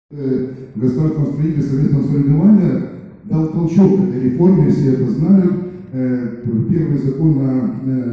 Государственного строительства совместного соревнования дал толчок этой реформе, все это знают. Первый закон о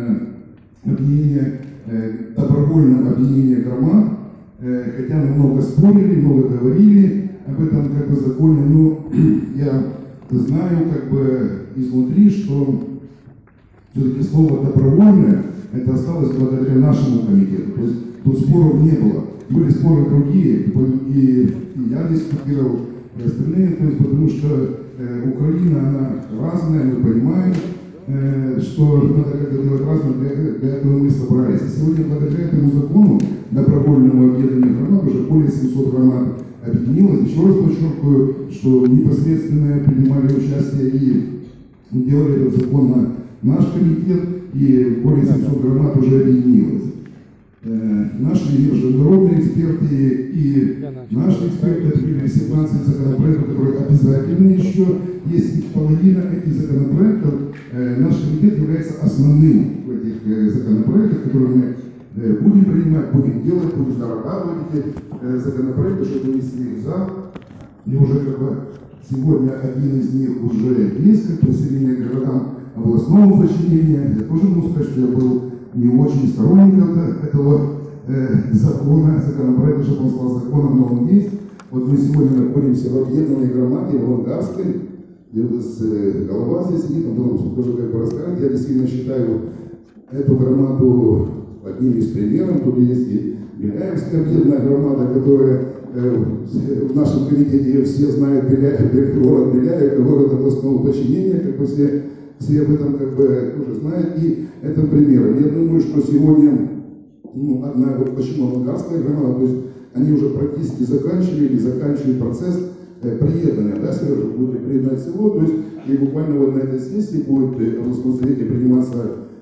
добровольном объединении громад, хотя мы много спорили, много говорили об этом законе, но я знаю изнутри, что все-таки слово «добровольное» это осталось благодаря нашему комитету, то есть тут споров не было. Были споры другие, и я дискутировал, и остальные, то есть, потому что Украина, она разная, мы понимаем, что надо как-то делать разное, для этого мы собрались. И сегодня благодаря этому закону добровольному объединению громад уже более 700 громад объединилось. Еще раз подчеркиваю, что непосредственно принимали участие и делали этот закон на наш комитет, и более 700 громад уже объединилось. Наши международные эксперты и наши эксперты открыли 17 законопроектов, которые обязательны еще. Если половина этих законопроектов, наш комитет является основным в этих законопроектах, которые мы будем принимать, будем делать, будем дорабатывать эти законопроекты, чтобы вынести их в зал. И уже сегодня один из них уже есть, присоединение к городам областного подчинения. Я тоже могу сказать, что я был не очень сторонник этого законопроекта, чтобы он стал законом, но он есть. Вот мы сегодня находимся в объединенной громаде, в Лангарской, где у нас голова здесь сидит, он потом тоже расскажет. Я действительно считаю эту громаду одним из примеров. Тут есть и Беляевская объединенная громада, которая в нашем комитете ее все знают, город Беляев, город областного подчинения, все об этом тоже знают, и это пример. Я думаю, что сегодня одна почему Лангарская громада, то есть они уже практически заканчивали или заканчивают процесс приедания, да, Сережа, будет приедать село, то есть и буквально вот на этой сессии будет в областном совете приниматься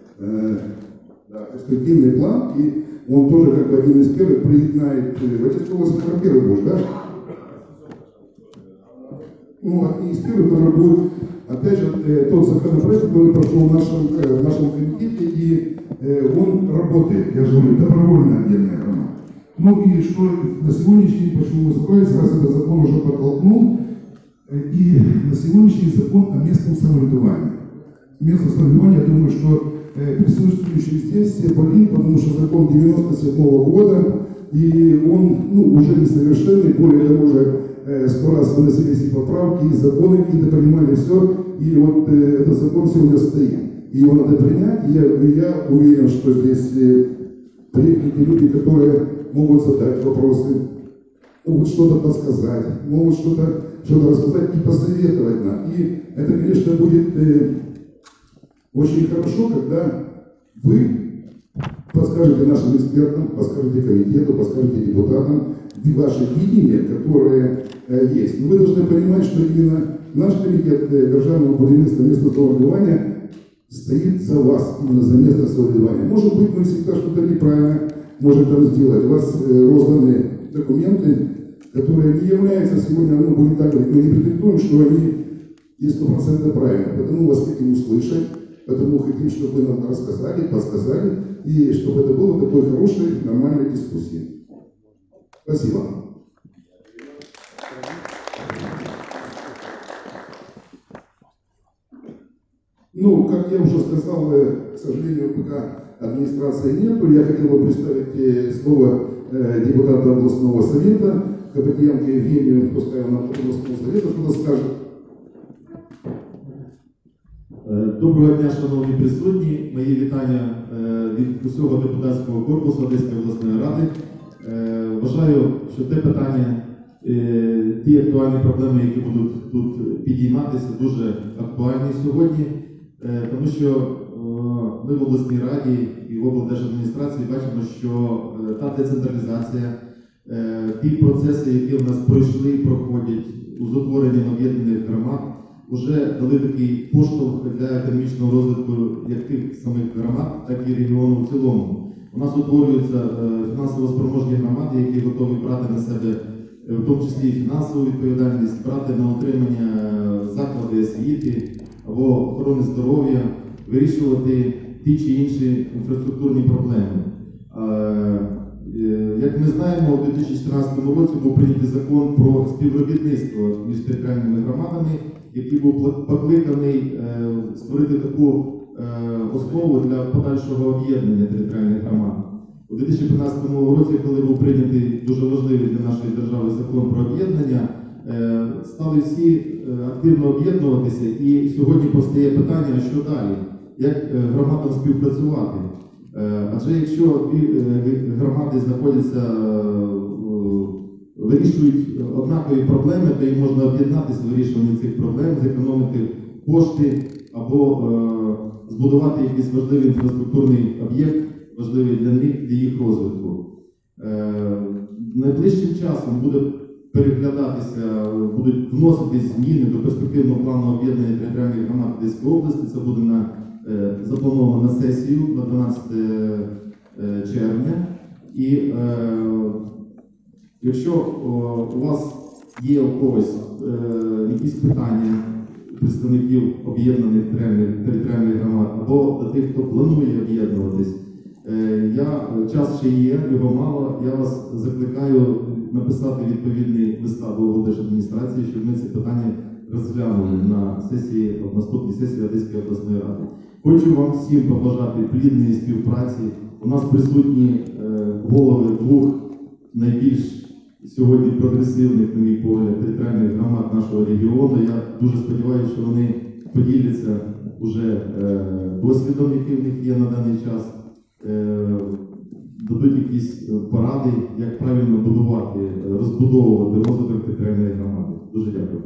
перспективный план, и он тоже один из первых приедает в эти области, первый будет, да? Один из первых, который будет, опять же, тот законопроект, который прошел в нашем комитете, и он работает, я же говорю, добровольно отдельная громада. И что на сегодняшний день, почему мы собрались, раз этот закон уже подтолкнул, и на сегодняшний закон о местном самоврядувании. Местное самоврядувание, я думаю, что присутствующие здесь все поняли, потому что закон 97-го года, и он уже несовершенный, более того, уже 100 раз выносились и поправки, и законы какие-то принимали, все, и вот этот закон сегодня стоит. И его надо принять, и я уверен, что здесь приехали люди, которые могут задать вопросы, могут что-то подсказать, могут что-то рассказать и посоветовать нам. И это, конечно, будет очень хорошо, когда вы подскажете нашим экспертам, подскажете комитету, подскажете депутатам ваши видения, которые есть. Но вы должны понимать, что именно наш комитет державного будівництва местного самоврядування стоит за вас, именно за местное самоврядування. Может быть, мы всегда что-то неправильно можем там сделать. У вас розданы документы, которые не являются сегодня, будем так говорить, мы не претендуем, что они и 100% правильно. Потому вас хотим услышать, потому хотим, чтобы вы нам рассказали, подсказали, и чтобы это было такой хорошей, нормальной дискуссией. Спасибо. Как я уже сказал, к сожалению, пока администрации нету, я хотел бы представить слово депутата областного совета Копытенко Евгению, пускай он от областного совета что-то скажет. Доброго дня, шановні присутні. Мої вітання від усього депутатського корпусу Одеської обласної ради. Вважаю, що те питання, ті актуальні проблеми, які будуть тут підійматися, дуже актуальні сьогодні, тому що ми в обласній раді і в облдержадміністрації бачимо, що та децентралізація, ті процеси, які в нас пройшли і проходять з утворенням об'єднаних громад, вже дали такий поштовх для економічного розвитку як тих самих громад, так і регіону в цілому. У нас утворюються фінансово спроможні громади, які готові брати на себе, в тому числі і фінансову відповідальність, брати на утримання заклади освіти або охорони здоров'я, вирішувати ті чи інші інфраструктурні проблеми. Як ми знаємо, у 2014 році був прийнятий закон про співробітництво між територіальними громадами, який був покликаний створити таку основу для подальшого об'єднання територіальних громад. У 2015 році, коли був прийнятий дуже важливий для нашої держави закон про об'єднання, стали всі активно об'єднуватися, і сьогодні постає питання, що далі, як громадам співпрацювати. Адже якщо громади знаходяться, вирішують однакові проблеми, то їм можна об'єднатися в вирішуванні цих проблем, зекономити кошти або збудувати якийсь важливий інфраструктурний об'єкт, важливий для них, для їх розвитку. Найближчим часом буде переглядатися, будуть вноситись зміни до перспективного плану об'єднання територіальних громад Одеської області. Це буде заплановано на сесію на 12 червня. І якщо у вас є у когось якісь питання представників об'єднаних територіальних громад або до тих, хто планує об'єднуватись, час ще є, його мало. Я вас закликаю написати відповідний листа до облдержадміністрації, щоб ми ці питання розглянули на наступній сесії Одеської обласної ради. Хочу вам всім побажати плідної співпраці. У нас присутні голови двох найбільш сьогодні прогресивних, на мій погляд, територіальних громад нашого регіону. Я дуже сподіваюся, що вони поділяться уже досвідом, який в них є на даний час, дадуть якісь поради, як правильно будувати, розбудовувати розвиток територіальної громади. Дуже дякую.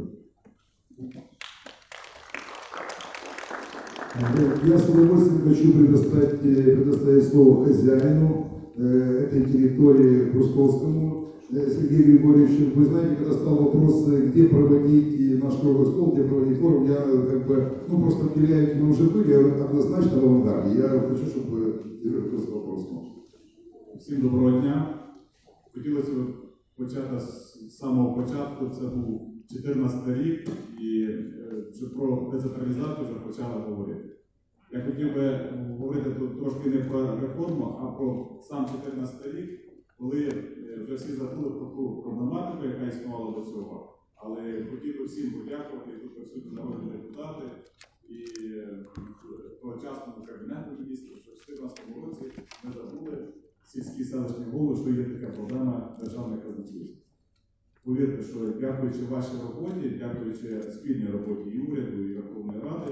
Я с удовольствием хочу предоставить слово хозяину этой территории Брусковскому Сергею Григорьевичу. Вы знаете, когда стал вопрос, где проводить наш круглый стол, где проводить форум, я просто уделяю, мы уже были однозначно в авангарде. Я хочу, чтобы этот вопрос мог. Всім доброго дня. Хотілося б почати з самого початку. Це був 2014 рік, і вже про децентралізацію вже почали говорити. Я хотів би говорити тут трошки не про реформу, а про сам 2014 рік, коли вже всі забули про ту проблематику, яка існувала до цього. Але хотів би всім подякувати, і тут присутні народні депутати, і тогочасному кабінету міністрів, що в 2014 році ми забули сільські селищні голови, що є така проблема державної казначейства. Повірте, що дякуючи вашій роботі, дякуючи спільній роботі і уряду, і Верховної Ради,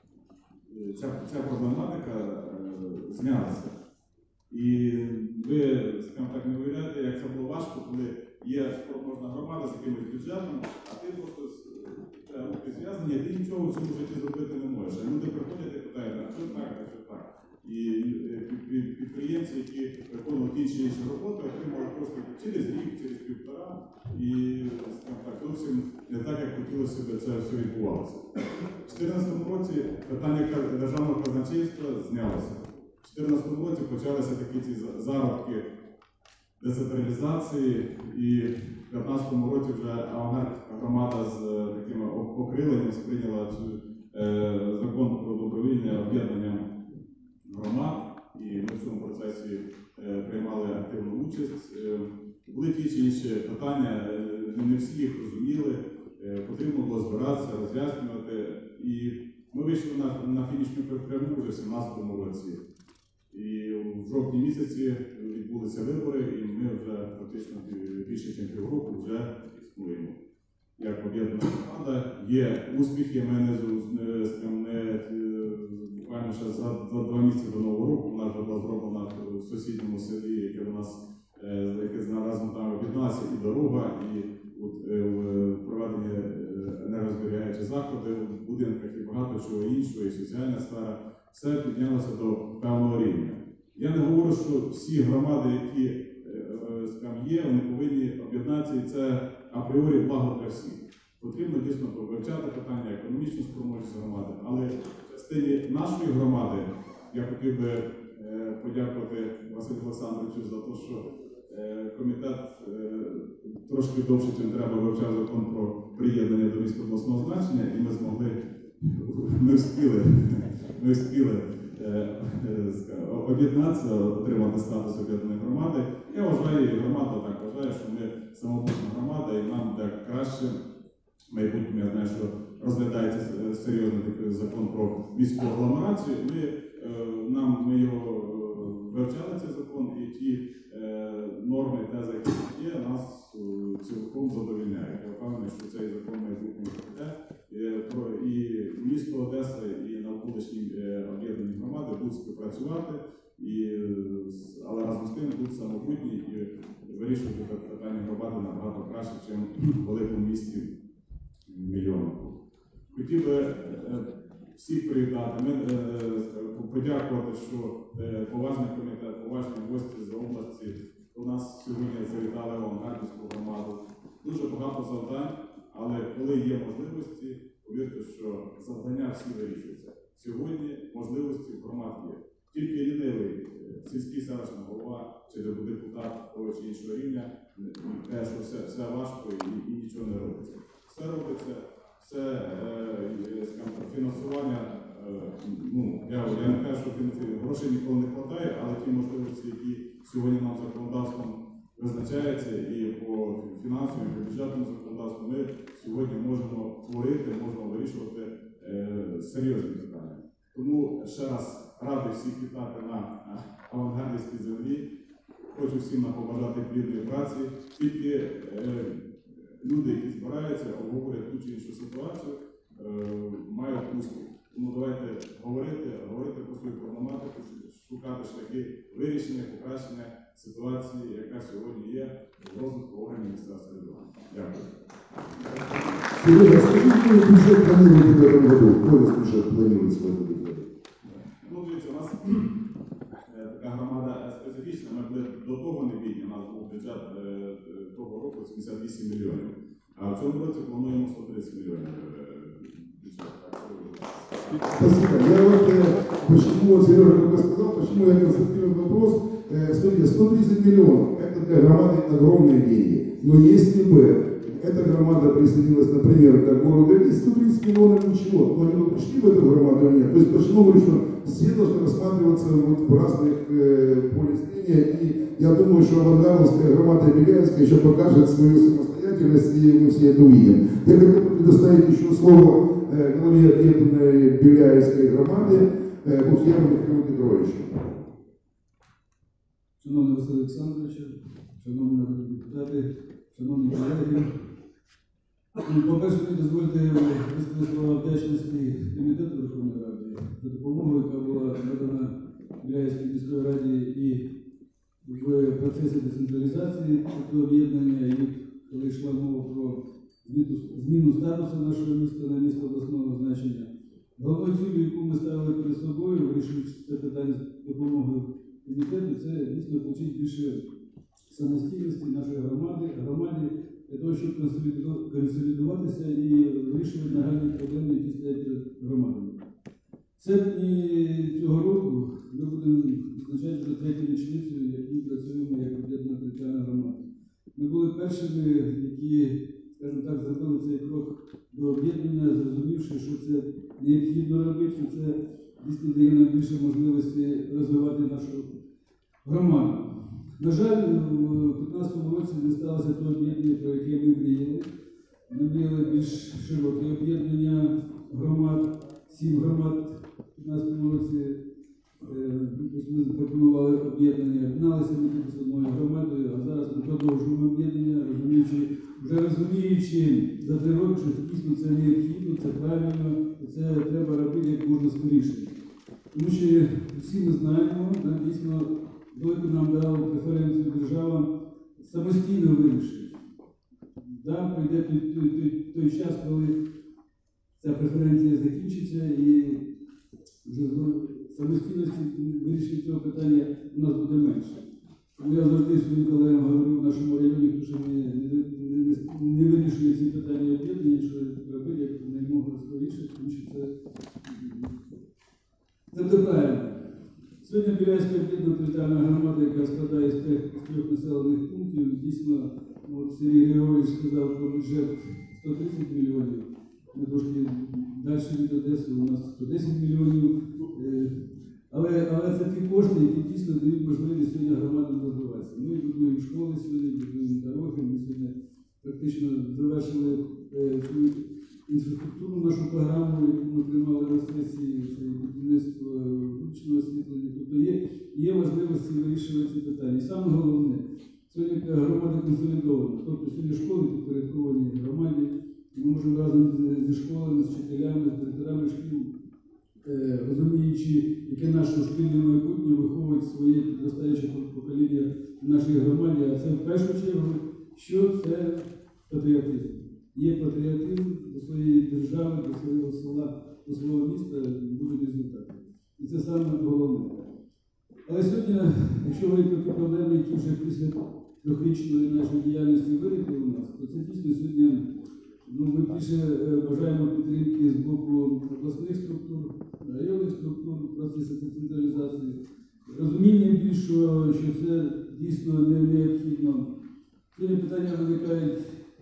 ця проблематика знялася. І ви, скажімо так, не уявляєте, як це було важко, коли є спроможна громада з якимось бюджетом, а ти просто руки зв'язані, а ти нічого в цьому житті зробити не можеш. А люди приходять і питають, а що так, а що так. І підприємці, які виконували ті чи інші роботи, отримали просто через рік, через півтора, і так, зовсім не так, як хотілося б це все відбувалося. У 2014 році питання державного казначейства знялося. У 2014 році почалися такі ці зародки децентралізації, і в 2015 році вже авангард громада з таким окриленням сприйняла закон про добровільне об'єднання громад, і ми в цьому процесі приймали активну участь. Були ті чи інші питання, не всі їх розуміли, потрібно було збиратися, роз'яснювати. І ми вийшли на фінішну пряму вже в 2017 році. І в жовтні місяці відбулися вибори, і ми вже практично більше, ніж півроку вже існуємо. Як об'єднана громада, є успіхи, ми буквально ще за 2 місяці до Нового року у нас вже була зроблена в сусідньому селі, яке до нас разом там об'єдналося, і дорога, і проведені енергозберігаючих заходи в будинках і багато чого іншого, і соціальна сфера. Все піднялося до певного рівня. Я не говорю, що всі громади, які є, вони повинні об'єднатися, і це апріорі благо для всіх. Потрібно дійсно вивчати питання економічної спроможності громади, але в частині нашої громади я хотів би подякувати Василю Олександровичу за те, що комітет трошки довше, ніж треба, вивчав закон про приєднання до міста обласного значення, і ми встигли об'єднатися, отримати статус об'єднаної громади. Я вважаю, і громада так вважає, що ми самобутня громада і нам буде краще в майбутньому. Я знаю, що розглядається серйозний такий закон про міську агломерацію. Ми його вивчали, цей закон, і ті норми, тези, які є, нас цілком задовольняють. Я впевнений, що цей закон майбутнього прийде. І місто Одеса, і навколишні об'єднані громади будуть співпрацювати, але разом з тим будуть самобутні і вирішувати питання громади набагато краще, ніж в великому місті мільйоннику. Хотів би всіх привітати, подякувати, що поважний комітет, поважні гості з області у нас сьогодні завітали в Авангардівську громаду. Дуже багато завдань, але коли є можливості, повірте, що завдання всі вирішуються. Сьогодні можливості в громад є. Тільки лінивий сільський селищний голова чи депутат того чи іншого рівня каже, що все важко і нічого не робиться. Все робиться, все фінансування, я не кажу, що грошей ніколи не вистачає, але ті можливості, які сьогодні нам законодавством визначаються і по фінансовому, і по бюджетному законодавству, ми сьогодні можемо творити, можемо вирішувати серйозні питання. Тому ще раз радий всіх вітати на авангардівській землі. Хочу всім нам побажати плідної праці. Тільки люди, які збираються, обговорюють ту чи іншу ситуацію, мають успіх. Тому давайте говорити про свою проблематику, шукати шляхи вирішення, покращення ситуації, яка сьогодні є в розвитку органів місцевого самоврядування. Дякую. Серега, скажи, какой бюджет планируете в этом году? Какой у вас бюджет планируется в этом году? Дивіться, у нас така громада специфічна, ми були до того не бідні, у нас був бюджет того року 78 мільйонів, а в цьому році плануємо 130 мільйонів бюджет. Спасибо. Я вот, почему, Сережа только сказал, почему я констатирую вопрос. Смотрите, 130 миллионов, это для громады огромные деньги. Но если бы эта громада присоединилась, например, к городу Элис, 130 миллионов ничего, но они бы пришли в эту громаду или нет. То есть почему говорю, что все должны рассматриваться вот в разных поле зрения. И я думаю, что Авангардовская громада и Беляевская еще покажет свою самостоятельность, и мы все это увидим. Я хотел бы предоставить еще слово главе объединенной Беляевской громады Бухьяру Михаилу Петровичу. Шановний Василь Олександрович, шановні народні депутати, шановні колеги, по-перше, дозвольте висловити слова вдячності Комітету Верховної Ради за допомогу, яка була надана Біляївській міської раді і в процесі децентралізації до об'єднання, і коли йшла мова про зміну статусу нашого міста на місто обласного значення. Головною цілею, яку ми ставили перед собою, вирішуючи це питання з допомогою комітету, це дійсно отримати більше самостійності нашої громади для того, щоб консолідуватися і вирішувати нагальні проблеми, які стоять перед громадами. В серпні цього року ми будемо відзначати вже третю річницю, як ми працюємо як об'єднана територіальна громада. Ми були першими, які, скажімо так, зробили цей крок до об'єднання, зрозумівши, що це необхідно робити, що це дійсно дає нам більше можливості розвивати нашу громаду. На жаль, у 2015 році не сталося того об'єднання, про яке ми мріяли. Ми мріяли більш широке об'єднання громад, 7 громад у 2015 році. Ми запропонували об'єднання, об'єдналися ми з одною громадою, а зараз ми продовжуємо об'єднання, розуміючи за 3 роки, що дійсно це необхідно, це правильно, і це треба робити як можна скоріше. Тому що всі ми знаємо, дійсно, велику нам дала преференцію держава самостійно вирішити. Прийде той час, коли ця преференція закінчиться і вже самостійності вирішення цього питання у нас буде менше. Тому я завжди своїм колегам говорю в нашому районі, що не вирішує ці питання об'єднання, що робити як наймога скоріше, тому що це буде правильно. Сьогодні Біляївська об'єднана територіальна громада, яка складає з 3 населених пунктів, дійсно, Сергій Григорович сказав про бюджет 130 мільйонів. Ми трошки далі від Одеси, у нас 110 мільйонів. Але це ті кошти, які дійсно дають можливість сьогодні громадам розвиватися. Ми будуємо школи сьогодні, будуємо дороги, ми сьогодні практично завершили цю інфраструктурну нашу програму, яку ми приймали на сесії, це будівництво вуличного освітлення. Тобто є можливості вирішувати ці питання. І саме головне, сьогодні громада консолідована. Тобто сьогодні школи підпорядковані громаді, ми можемо разом зі школами, з вчителями, з директорами шкіл, розуміючи, яке наше спільне майбутнє виховують своє підростаюче покоління в нашій громаді, а це в першу чергу, що це патріотизм. Є патріотизм до своєї держави, до свого села, до свого міста, будуть результати. І це саме головне. Але сьогодні, якщо говорити про ті проблеми, які вже після трьохрічної нашої діяльності виникли у нас, то це дійсно сьогодні ми більше бажаємо підтримки з боку обласних структур, районних структур, процесу децентралізації. Розуміння більшого, що це дійсно необхідно. Сьогодні питання виникають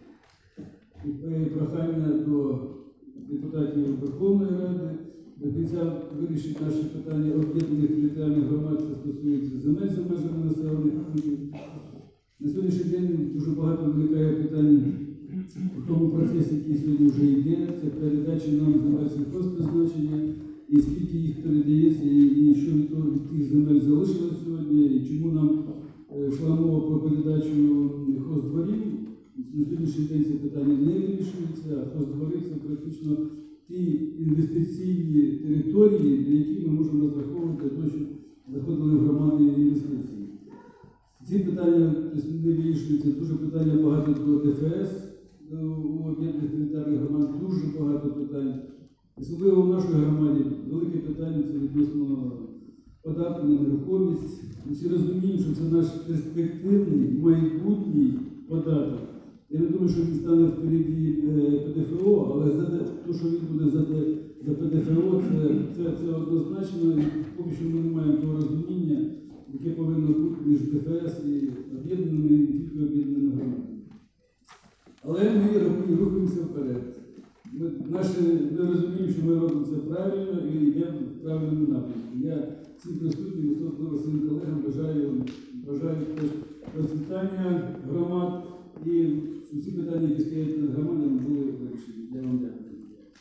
прохання до депутатів Верховної Ради, до кінця вирішити наші питання об'єднаних територіальних громад, це стосується земель за межами населених пунктів. На сьогоднішній день дуже багато виникає питань в тому процесі, який сьогодні вже йде, це передача нам земель сільгосппризначення, і скільки їх передається, і що від тих земель залишилось сьогодні, і чому нам йшла мова про передачу хоздворів. На сьогоднішній день це питання не вирішується, а хоздвори – це практично ті інвестиційні території, на які ми можемо розраховувати для того, щоб заходили в громади інвестиції. Ці питання не вирішуються, дуже питання багато до ДФС, у об'єднаних територіальних громад дуже багато питань. Особливо в нашій громаді велике питання це відносно податку на нерухомість. Ми всі розуміємо, що це наш перспективний, майбутній податок. Я не думаю, що він стане впереді ПДФО, але те, що він буде за ПДФО, це однозначно. І поки що ми не маємо того розуміння, яке повинно бути між ДФС і об'єднаними, і не тільки об'єднаними громадами. Але ми рухаємося вперед. Ми розуміємо, що ми робимо це правильно і йдемо в правильному напрямку. Я всім присутнім, особливо своїм колегам бажаю процвітання громад і щоб всі питання, які стоять перед громадами, були вирішені. Я вам дякую.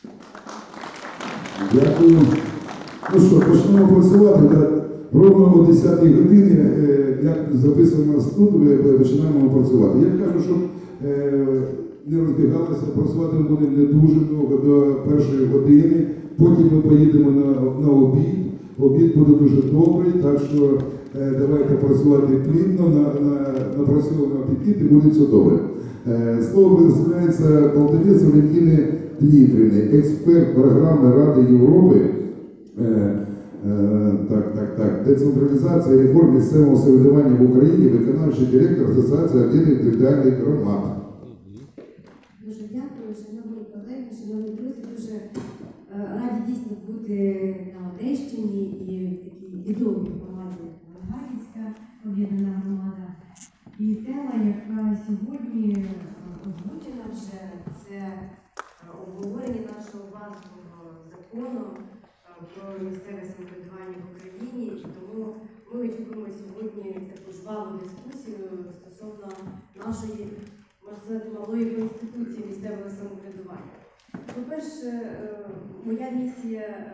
Дякую. Ну що, почнемо працювати. Так? Ровно о 10-й годині, як записано у нас тут, починаємо працювати. Я кажу, щоб не розбігалися, працювати ми будемо не дуже довго, до першої години, потім ми поїдемо на обід. Обід буде дуже добрий, так що давайте працювати плідно, напрацьовуємо апетит і буде все добре. Слово предоставляється Полтавець Валентини Дмитрівни, експерт програми Ради Європи, децентралізація і реформ місцевого самоврядування в Україні, виконавчий директор Асоціації об'єднаних територіальних громад. Дуже дякую, шановні колеги, шановні друзі. Дуже раді дійсно бути на Одещині і в такій відомій громаді Ленградівська об'єднана громада. І тема, яка сьогодні озвучена вже, це обговорення нашого базового закону про місцеве самоврядування в Україні. І тому ми очікуємо сьогодні таку жваву дискусію стосовно нашої, можна сказати, малої конституції місцевого самоврядування. По-перше, моя місія